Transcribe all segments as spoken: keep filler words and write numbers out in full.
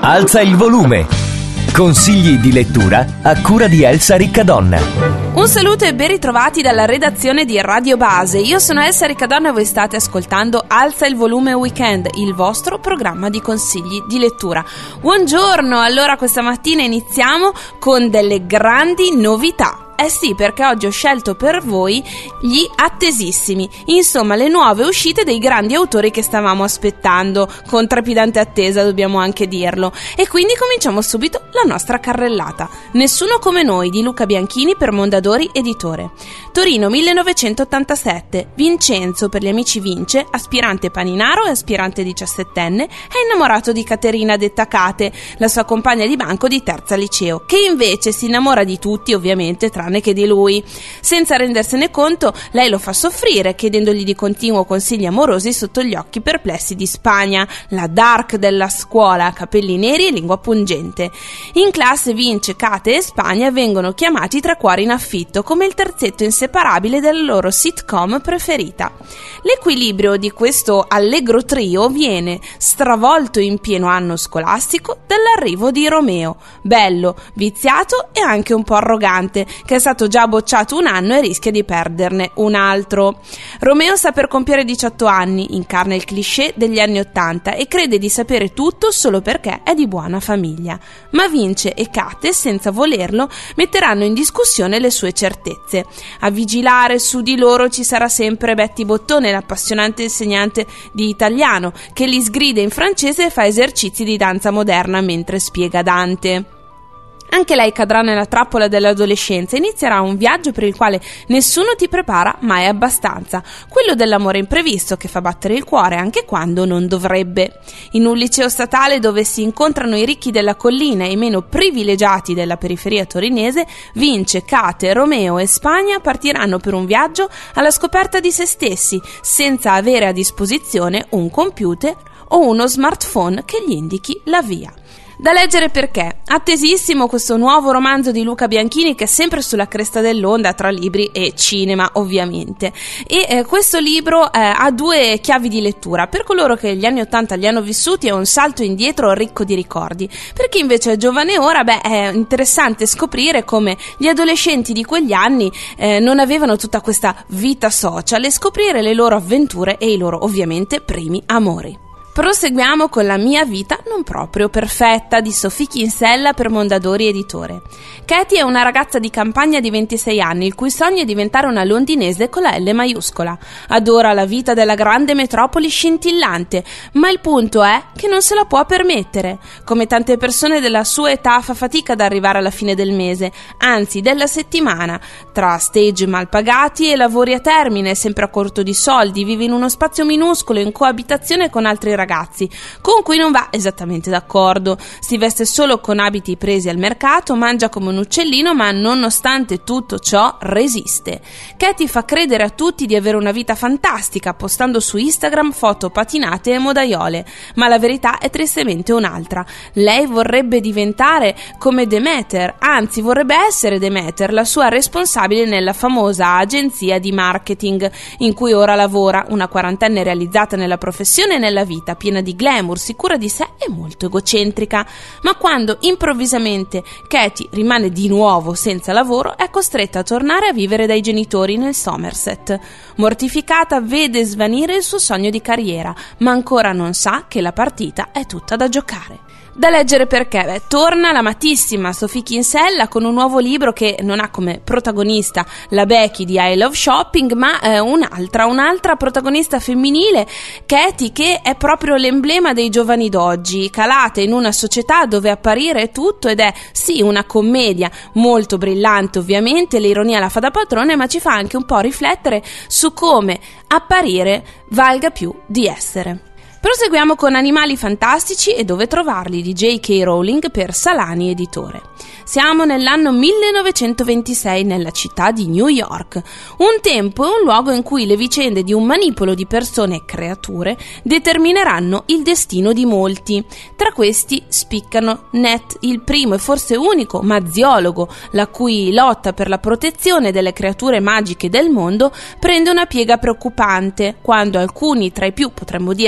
Alza il volume. Consigli di lettura a cura di Elsa Riccadonna. Un saluto e ben ritrovati dalla redazione di Radio Base. Io sono Elsa Riccadonna e voi state ascoltando Alza il volume Weekend, il vostro programma di consigli di lettura. Buongiorno, allora questa mattina iniziamo con delle grandi novità. Eh sì, perché oggi ho scelto per voi gli attesissimi, insomma le nuove uscite dei grandi autori che stavamo aspettando, con trepidante attesa dobbiamo anche dirlo. E quindi cominciamo subito la nostra carrellata. Nessuno come noi di Luca Bianchini per Mondadori Editore. Torino millenovecentottantasette, Vincenzo per gli amici Vince, aspirante paninaro e aspirante diciassettenne, è innamorato di Caterina detta Cate, la sua compagna di banco di terza liceo, che invece si innamora di tutti ovviamente tranne che di lui. Senza rendersene conto, lei lo fa soffrire, chiedendogli di continuo consigli amorosi sotto gli occhi perplessi di Spagna, la dark della scuola, capelli neri e lingua pungente. In classe Vince, Cate e Spagna vengono chiamati tre cuori in affitto, come il terzetto inseparabile della loro sitcom preferita. L'equilibrio di questo allegro trio viene stravolto in pieno anno scolastico dall'arrivo di Romeo, bello, viziato e anche un po' arrogante, che è stato già bocciato un anno e rischia di perderne un altro. Romeo sta per compiere diciotto anni, incarna il cliché degli anni ottanta e crede di sapere tutto solo perché è di buona famiglia. Ma Vince e Cate, senza volerlo, metteranno in discussione le sue certezze. A vigilare su di loro ci sarà sempre Betty Bottone, l'appassionante insegnante di italiano, che li sgrida in francese e fa esercizi di danza moderna mentre spiega Dante. Anche lei cadrà nella trappola dell'adolescenza e inizierà un viaggio per il quale nessuno ti prepara mai abbastanza, quello dell'amore imprevisto che fa battere il cuore anche quando non dovrebbe. In un liceo statale dove si incontrano i ricchi della collina e i meno privilegiati della periferia torinese, Vince, Cate, Romeo e Spagna partiranno per un viaggio alla scoperta di se stessi, senza avere a disposizione un computer o uno smartphone che gli indichi la via. Da leggere perché attesissimo questo nuovo romanzo di Luca Bianchini, che è sempre sulla cresta dell'onda tra libri e cinema ovviamente, e eh, questo libro eh, ha due chiavi di lettura. Per coloro che gli anni ottanta li hanno vissuti è un salto indietro ricco di ricordi, per chi invece è giovane ora beh è interessante scoprire come gli adolescenti di quegli anni eh, non avevano tutta questa vita social e scoprire le loro avventure e i loro ovviamente primi amori. Proseguiamo con La mia vita non proprio perfetta di Sophie Kinsella per Mondadori Editore. Katie è una ragazza di campagna di ventisei anni il cui sogno è diventare una londinese con la L maiuscola. Adora la vita della grande metropoli scintillante, ma il punto è che non se la può permettere. Come tante persone della sua età fa fatica ad arrivare alla fine del mese, anzi della settimana. Tra stage mal pagati e lavori a termine, sempre a corto di soldi, vive in uno spazio minuscolo in coabitazione con altri ragazzi ragazzi, con cui non va esattamente d'accordo. Si veste solo con abiti presi al mercato, mangia come un uccellino, ma nonostante tutto ciò resiste. Katie fa credere a tutti di avere una vita fantastica, postando su Instagram foto patinate e modaiole, ma la verità è tristemente un'altra. Lei vorrebbe diventare come Demeter, anzi vorrebbe essere Demeter, la sua responsabile nella famosa agenzia di marketing in cui ora lavora, una quarantenne realizzata nella professione e nella vita, piena di glamour, sicura di sé e molto egocentrica. Ma quando improvvisamente Katie rimane di nuovo senza lavoro, è costretta a tornare a vivere dai genitori nel Somerset. Mortificata, vede svanire il suo sogno di carriera, ma ancora non sa che la partita è tutta da giocare. Da leggere perché beh, torna l'amatissima Sophie Kinsella con un nuovo libro che non ha come protagonista la Becky di I Love Shopping, ma eh, un'altra, un'altra protagonista femminile, Katie, che è proprio l'emblema dei giovani d'oggi, calate in una società dove apparire è tutto ed è sì una commedia molto brillante ovviamente, l'ironia la fa da padrone, ma ci fa anche un po' riflettere su come apparire valga più di essere. Proseguiamo con Animali fantastici e dove trovarli di J K Rowling per Salani Editore. Siamo nell'anno millenovecentoventisei nella città di New York, un tempo e un luogo in cui le vicende di un manipolo di persone e creature determineranno il destino di molti. Tra questi spiccano Ned, il primo e forse unico maziologo, la cui lotta per la protezione delle creature magiche del mondo prende una piega preoccupante quando alcuni tra i più, potremmo dire,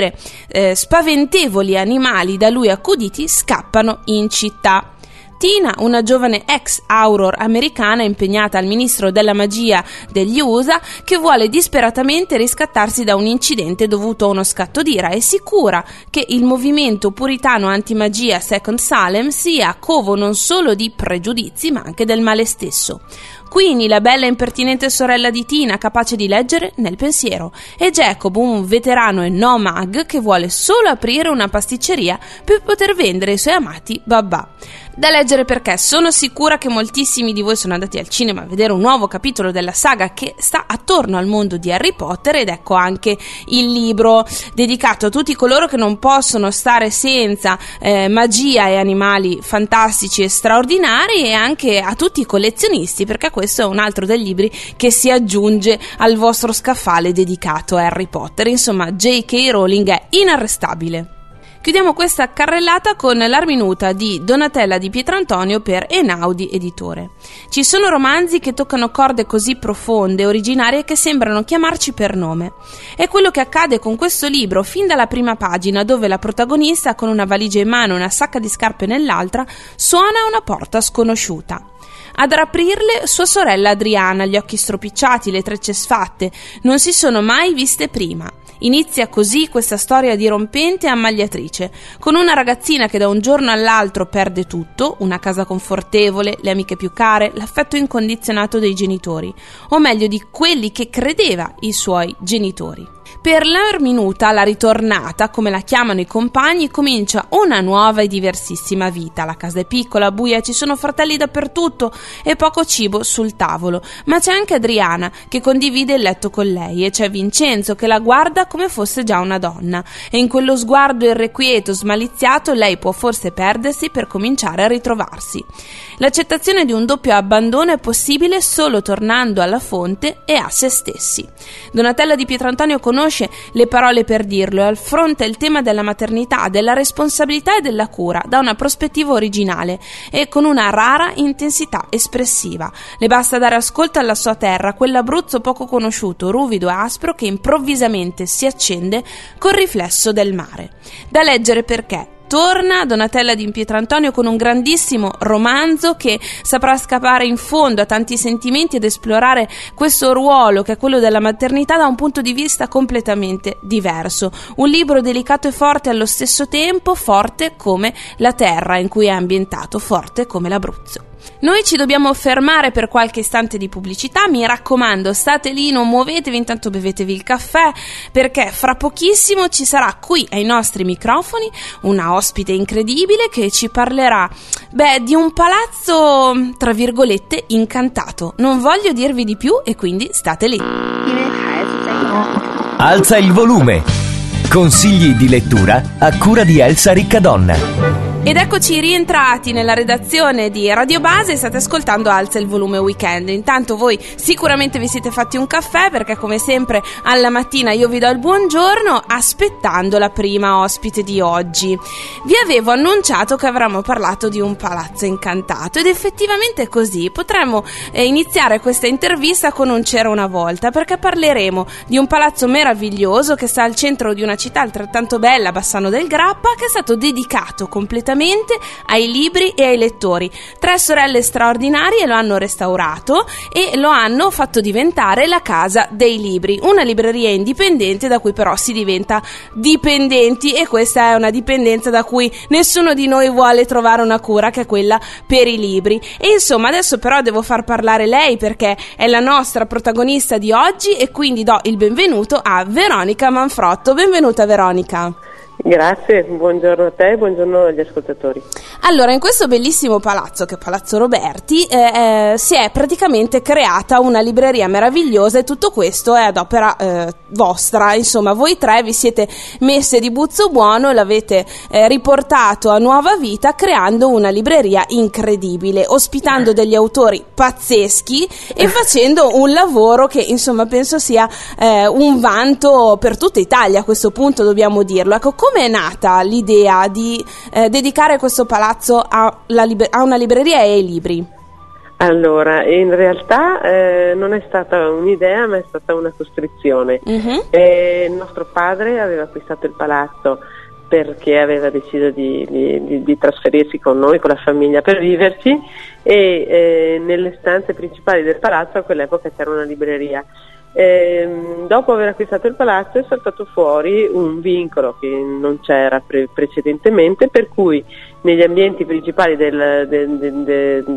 eh, spaventevoli animali da lui accuditi scappano in città. Tina, una giovane ex Auror americana impegnata al ministro della magia degli U S A, che vuole disperatamente riscattarsi da un incidente dovuto a uno scatto d'ira, è sicura che il movimento puritano antimagia Second Salem sia covo non solo di pregiudizi ma anche del male stesso. Queenie, la bella e impertinente sorella di Tina, capace di leggere nel pensiero, e Jacob, un veterano e no mag che vuole solo aprire una pasticceria per poter vendere ai suoi amati babà. Da leggere perché sono sicura che moltissimi di voi sono andati al cinema a vedere un nuovo capitolo della saga che sta attorno al mondo di Harry Potter, ed ecco anche il libro dedicato a tutti coloro che non possono stare senza eh, magia e animali fantastici e straordinari, e anche a tutti i collezionisti, perché questo è un altro dei libri che si aggiunge al vostro scaffale dedicato a Harry Potter. Insomma, J K Rowling è inarrestabile. Chiudiamo questa carrellata con l'Ar minuta di Donatella Di Pietrantonio per Einaudi Editore. Ci sono romanzi che toccano corde così profonde e originarie che sembrano chiamarci per nome. È quello che accade con questo libro fin dalla prima pagina, dove la protagonista, con una valigia in mano e una sacca di scarpe nell'altra, suona a una porta sconosciuta. Ad aprirle sua sorella Adriana, gli occhi stropicciati, le trecce sfatte, non si sono mai viste prima. Inizia così questa storia dirompente e ammagliatrice, con una ragazzina che da un giorno all'altro perde tutto, una casa confortevole, le amiche più care, l'affetto incondizionato dei genitori, o meglio di quelli che credeva i suoi genitori. Per l'Ar minuta, la ritornata, come la chiamano i compagni, comincia una nuova e diversissima vita. La casa è piccola, buia, ci sono fratelli dappertutto e poco cibo sul tavolo, ma c'è anche Adriana che condivide il letto con lei, e c'è Vincenzo che la guarda come fosse già una donna, e in quello sguardo irrequieto, smaliziato, lei può forse perdersi per cominciare a ritrovarsi. L'accettazione di un doppio abbandono è possibile solo tornando alla fonte e a se stessi. Donatella Di Pietrantonio conosce le parole per dirlo e affronta il tema della maternità, della responsabilità e della cura da una prospettiva originale e con una rara intensità espressiva. Le basta dare ascolto alla sua terra, quell'Abruzzo poco conosciuto, ruvido e aspro, che improvvisamente si accende col riflesso del mare. Da leggere perché torna Donatella Di Pietrantonio con un grandissimo romanzo che saprà scavare in fondo a tanti sentimenti ed esplorare questo ruolo che è quello della maternità da un punto di vista completamente diverso. Un libro delicato e forte allo stesso tempo, forte come la terra in cui è ambientato, forte come l'Abruzzo. Noi ci dobbiamo fermare per qualche istante di pubblicità, mi raccomando, state lì, non muovetevi, intanto bevetevi il caffè, perché fra pochissimo ci sarà qui ai nostri microfoni una ospite incredibile che ci parlerà, beh, di un palazzo, tra virgolette, incantato. Non voglio dirvi di più e quindi state lì. Alza il volume. Consigli di lettura a cura di Elsa Riccadonna. Ed eccoci rientrati nella redazione di Radio Base e state ascoltando Alza il volume weekend. Intanto voi sicuramente vi siete fatti un caffè, perché come sempre alla mattina io vi do il buongiorno aspettando la prima ospite di oggi. Vi avevo annunciato che avremmo parlato di un palazzo incantato ed effettivamente è così. Potremmo eh, iniziare questa intervista con un c'era una volta, perché parleremo di un palazzo meraviglioso che sta al centro di una città altrettanto bella, Bassano del Grappa, che è stato dedicato completamente ai libri e ai lettori. Tre sorelle straordinarie lo hanno restaurato e lo hanno fatto diventare la Casa dei Libri, una libreria indipendente da cui però si diventa dipendenti, e questa è una dipendenza da cui nessuno di noi vuole trovare una cura, che è quella per i libri. E insomma, adesso però devo far parlare lei, perché è la nostra protagonista di oggi, e quindi do il benvenuto a Veronica Manfrotto. Benvenuta Veronica. Grazie, buongiorno a te e buongiorno agli ascoltatori. Allora, in questo bellissimo palazzo, che è Palazzo Roberti, eh, eh, si è praticamente creata una libreria meravigliosa, e tutto questo è ad opera eh, vostra. Insomma, voi tre vi siete messe di buzzo buono e l'avete eh, riportato a nuova vita, creando una libreria incredibile, ospitando degli autori pazzeschi e facendo un lavoro che, insomma, penso sia eh, un vanto per tutta Italia. A questo punto dobbiamo dirlo. Ecco, come è nata l'idea di eh, dedicare questo palazzo a, la liber- a una libreria e ai libri? Allora, in realtà eh, non è stata un'idea, ma è stata una costrizione. Mm-hmm. Eh, il nostro padre aveva acquistato il palazzo perché aveva deciso di, di, di trasferirsi con noi, con la famiglia, per viverci, e eh, nelle stanze principali del palazzo a quell'epoca c'era una libreria. Eh, dopo aver acquistato il palazzo è saltato fuori un vincolo che non c'era pre- precedentemente, per cui negli ambienti principali del, del, del, del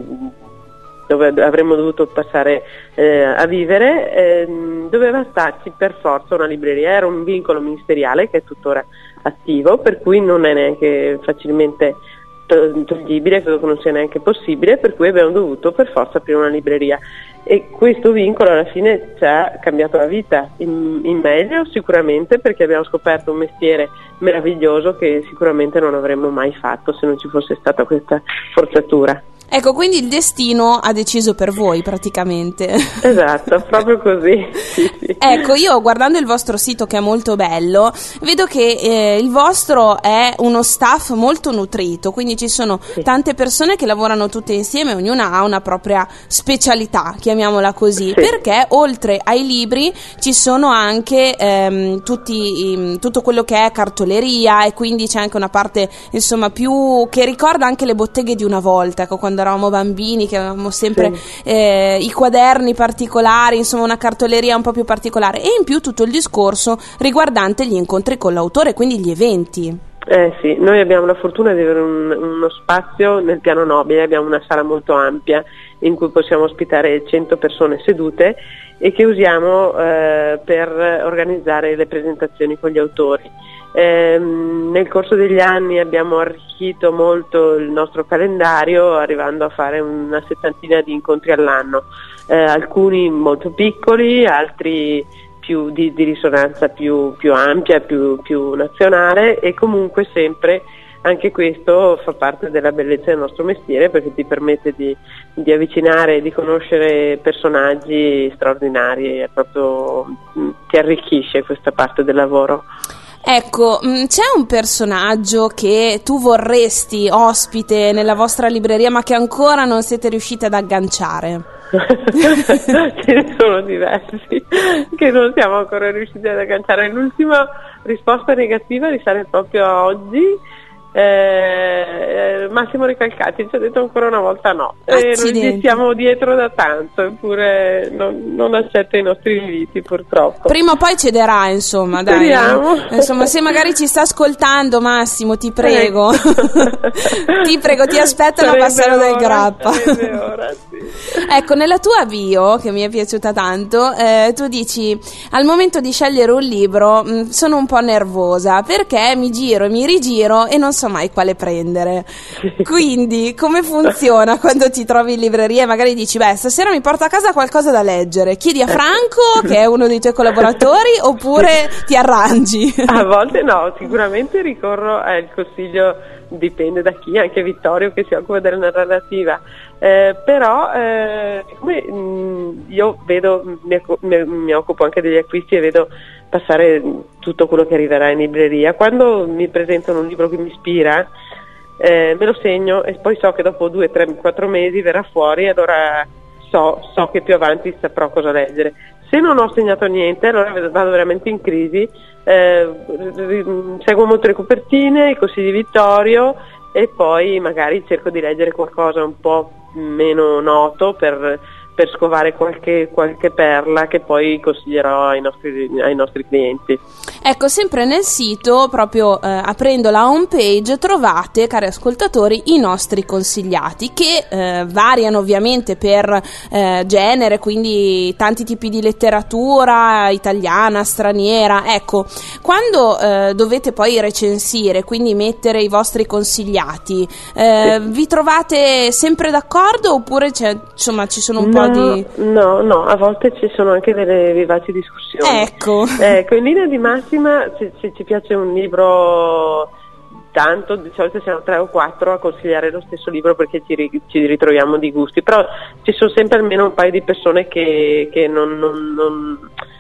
dove avremmo dovuto passare eh, a vivere, eh, doveva starci per forza una libreria. Era un vincolo ministeriale che è tuttora attivo, per cui non è neanche facilmente toglibile, credo che non sia neanche possibile, per cui abbiamo dovuto per forza aprire una libreria, e questo vincolo alla fine ci ha cambiato la vita in, in meglio sicuramente, perché abbiamo scoperto un mestiere meraviglioso che sicuramente non avremmo mai fatto se non ci fosse stata questa forzatura. Ecco, quindi il destino ha deciso per voi praticamente. Esatto, proprio così. Sì, sì. Ecco, io guardando il vostro sito, che è molto bello, vedo che eh, il vostro è uno staff molto nutrito, quindi ci sono sì. tante persone che lavorano tutte insieme, ognuna ha una propria specialità, chiamiamola così, sì. perché oltre ai libri ci sono anche ehm, tutti, tutto quello che è cartoleria, e quindi c'è anche una parte insomma più che ricorda anche le botteghe di una volta, ecco, quando eravamo bambini, che avevamo sempre sì. eh, i quaderni particolari, insomma una cartoleria un po' più particolare, e in più tutto il discorso riguardante gli incontri con l'autore, quindi gli eventi. Eh sì, noi abbiamo la fortuna di avere un, uno spazio nel piano nobile, abbiamo una sala molto ampia in cui possiamo ospitare cento persone sedute, e che usiamo eh, per organizzare le presentazioni con gli autori. Eh, nel corso degli anni abbiamo arricchito molto il nostro calendario, arrivando a fare una settantina di incontri all'anno, eh, alcuni molto piccoli, altri più di, di risonanza più, più ampia, più, più nazionale, e comunque sempre anche questo fa parte della bellezza del nostro mestiere, perché ti permette di, di avvicinare, di conoscere personaggi straordinari, e proprio ti arricchisce questa parte del lavoro. Ecco, c'è un personaggio che tu vorresti ospite nella vostra libreria ma che ancora non siete riusciti ad agganciare? Ce ne sono diversi che non siamo ancora riusciti ad agganciare. L'ultima risposta negativa risale proprio a oggi. Eh, Massimo Recalcati ci ha detto ancora una volta no, e noi gli stiamo dietro da tanto, eppure non, non accetta i nostri inviti, purtroppo. Prima o poi cederà, insomma. Speriamo. Dai, insomma, se magari ci sta ascoltando, Massimo, ti prego, ti prego, ti aspettano a Bassano del Grappa. Ora, sì. Ecco, nella tua bio, che mi è piaciuta tanto, eh, tu dici: al momento di scegliere un libro mh, sono un po' nervosa, perché mi giro e mi rigiro e non so mai quale prendere. Quindi come funziona quando ti trovi in libreria e magari dici: beh, stasera mi porto a casa qualcosa da leggere? Chiedi a Franco, che è uno dei tuoi collaboratori, oppure ti arrangi? A volte no, sicuramente ricorro al consiglio, dipende da chi, anche Vittorio che si occupa della narrativa, eh, però eh, come mh, io vedo, mi, mi, mi occupo anche degli acquisti e vedo passare tutto quello che arriverà in libreria. Quando mi presentano un libro che mi ispira, eh, me lo segno, e poi so che dopo due, tre, quattro mesi verrà fuori, e allora so, so che più avanti saprò cosa leggere. Se non ho segnato niente, allora vado veramente in crisi, eh, seguo molto le copertine, i consigli di Vittorio, e poi magari cerco di leggere qualcosa un po' meno noto per, per scovare qualche, qualche perla che poi consiglierò ai nostri, ai nostri clienti. Ecco, sempre nel sito, proprio eh, aprendo la home page, trovate, cari ascoltatori, i nostri consigliati, che eh, variano ovviamente per eh, genere, quindi tanti tipi di letteratura, italiana, straniera. Ecco, quando eh, dovete poi recensire, quindi mettere i vostri consigliati, eh, sì. vi trovate sempre d'accordo, oppure c'è, insomma, ci sono un no, po' di... No, no, a volte ci sono anche delle vivaci discussioni. Ecco. Ecco, in linea di massima, se, se ci piace un libro tanto, di solito siamo tre o quattro a consigliare lo stesso libro, perché ci, ri, ci ritroviamo di gusti, però ci sono sempre almeno un paio di persone che, che non, non, non,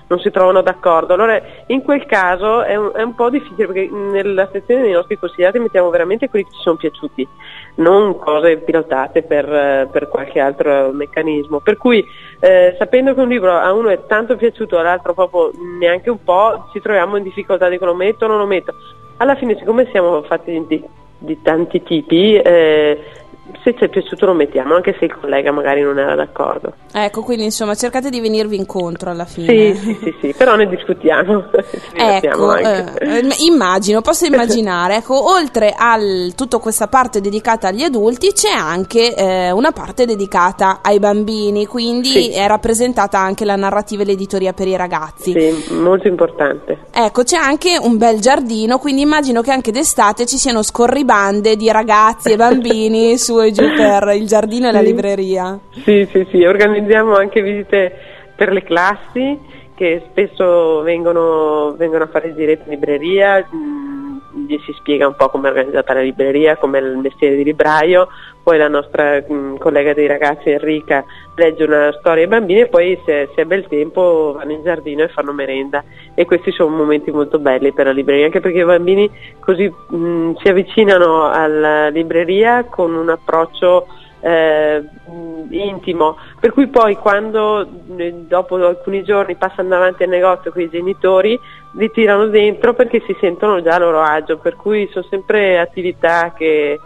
non si trovano d'accordo. Allora in quel caso è un, è un po' difficile, perché nella sezione dei nostri consigliati mettiamo veramente quelli che ci sono piaciuti, non cose pilotate per, per qualche altro meccanismo, per cui eh, sapendo che un libro a uno è tanto piaciuto, all'altro proprio neanche un po', ci troviamo in difficoltà, dico lo metto o non lo metto. Alla fine, siccome siamo fatti di, di tanti tipi, eh, se ci è piaciuto lo mettiamo, anche se il collega magari non era d'accordo. Ecco, quindi insomma cercate di venirvi incontro alla fine. Sì, sì, sì, sì, però ne discutiamo. Ecco, eh, immagino, posso immaginare. Ecco, oltre a tutta questa parte dedicata agli adulti, c'è anche eh, una parte dedicata ai bambini, quindi sì. È rappresentata anche la narrativa e l'editoria per i ragazzi. Sì, molto importante. Ecco, c'è anche un bel giardino, quindi immagino che anche d'estate ci siano scorribande di ragazzi e bambini su e giù per il giardino e la libreria. Sì, sì, sì, organizziamo anche visite per le classi che spesso vengono, vengono a fare il giretto in libreria, mh, gli si spiega un po' come è organizzata la libreria, come è il mestiere di libraio, poi la nostra mh, collega dei ragazzi Enrica legge una storia ai bambini e poi se, se è bel tempo vanno in giardino e fanno merenda, e questi sono momenti molto belli per la libreria, anche perché i bambini così mh, si avvicinano alla libreria con un approccio Eh, intimo, per cui poi quando eh, dopo alcuni giorni passano davanti al negozio con i genitori li tirano dentro perché si sentono già a loro agio, per cui sono sempre attività che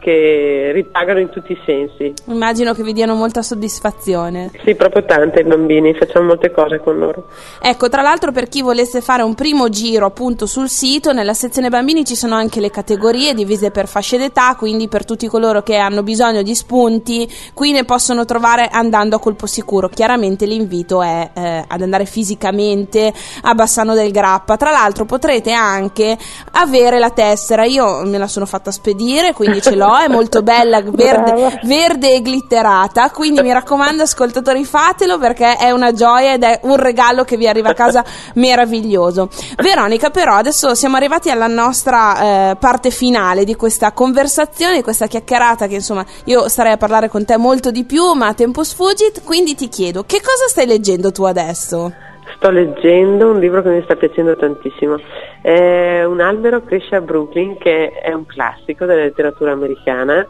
che ripagano in tutti i sensi. Immagino che vi diano molta soddisfazione. Sì, proprio tante, i bambini, facciamo molte cose con loro. Ecco, tra l'altro, per chi volesse fare un primo giro appunto sul sito, nella sezione bambini ci sono anche le categorie divise per fasce d'età, quindi per tutti coloro che hanno bisogno di spunti qui ne possono trovare andando a colpo sicuro. Chiaramente l'invito è eh, ad andare fisicamente a Bassano del Grappa. Tra l'altro potrete anche avere la tessera, io me la sono fatta spedire, quindi ce l'ho, è molto bella, verde, verde e glitterata, quindi mi raccomando ascoltatori, fatelo perché è una gioia ed è un regalo che vi arriva a casa meraviglioso. Veronica, però adesso siamo arrivati alla nostra eh, parte finale di questa conversazione, di questa chiacchierata che insomma io starei a parlare con te molto di più, ma a tempo sfuggit, quindi ti chiedo, che cosa stai leggendo tu adesso? Sto leggendo un libro che mi sta piacendo tantissimo, è Un albero cresce a Brooklyn, che è un classico della letteratura americana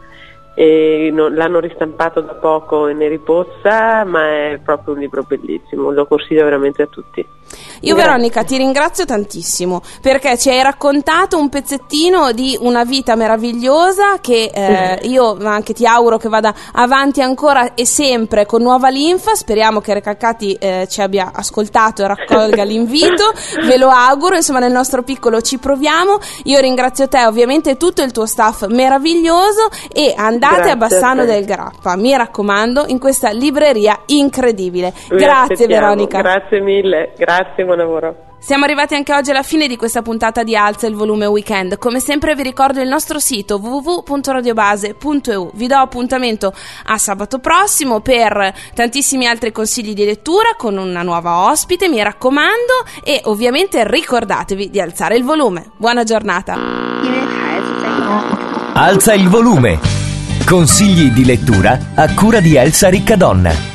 e non, l'hanno ristampato da poco in neri pozza, ma è proprio un libro bellissimo, lo consiglio veramente a tutti. Io Veronica ti ringrazio tantissimo perché ci hai raccontato un pezzettino di una vita meravigliosa che eh, io anche ti auguro che vada avanti ancora e sempre con nuova linfa. Speriamo che Recalcati eh, ci abbia ascoltato e raccolga l'invito, ve lo auguro, insomma nel nostro piccolo ci proviamo. Io ringrazio te ovviamente e tutto il tuo staff meraviglioso e andate grazie a Bassano a del Grappa, mi raccomando, in questa libreria incredibile. Vi grazie aspettiamo. Veronica, grazie mille, grazie, buon lavoro. Siamo arrivati anche oggi alla fine di questa puntata di Alza il volume weekend. Come sempre vi ricordo il nostro sito w w w punto radiobase punto e u. Vi do appuntamento a sabato prossimo per tantissimi altri consigli di lettura con una nuova ospite, mi raccomando, e ovviamente ricordatevi di alzare il volume. Buona giornata. Alza il volume. Consigli di lettura a cura di Elsa Riccadonna.